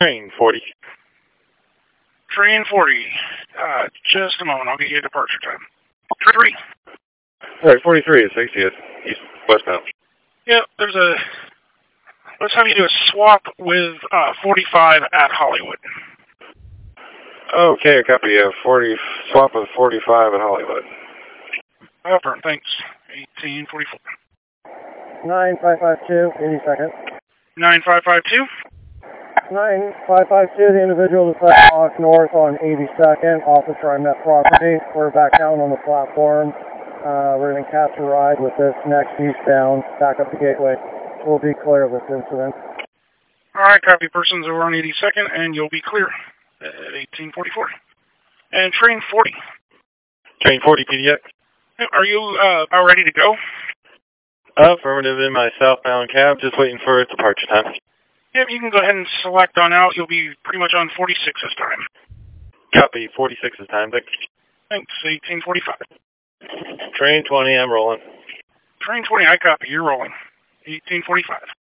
Train 40. Train 40. Just a moment. I'll get you a departure time. Train 3. Alright, 43 is 60th. East westbound. Yep, let's have you do a swap with 45 at Hollywood. Okay, I copy. 40, swap with 45 at Hollywood. Affirm, thanks. 1844. 9552, 82nd. 9552. 9552, the individual decided to walk north on 82nd off the TriMet property. We're back down on the platform. We're going to catch a ride with this next eastbound back up the gateway. We'll be clear of this incident. Alright, copy. Persons over on 82nd, and you'll be clear at 1844. And train 40. Train 40 PDX. Are you about ready to go? Affirmative in my southbound cab, just waiting for its departure time. Yep, you can go ahead and select on out. You'll be pretty much on 46 this time. Copy. 46 is time. Thanks. Thanks. 1845. Train 20, I'm rolling. Train 20, I copy. You're rolling. 1845.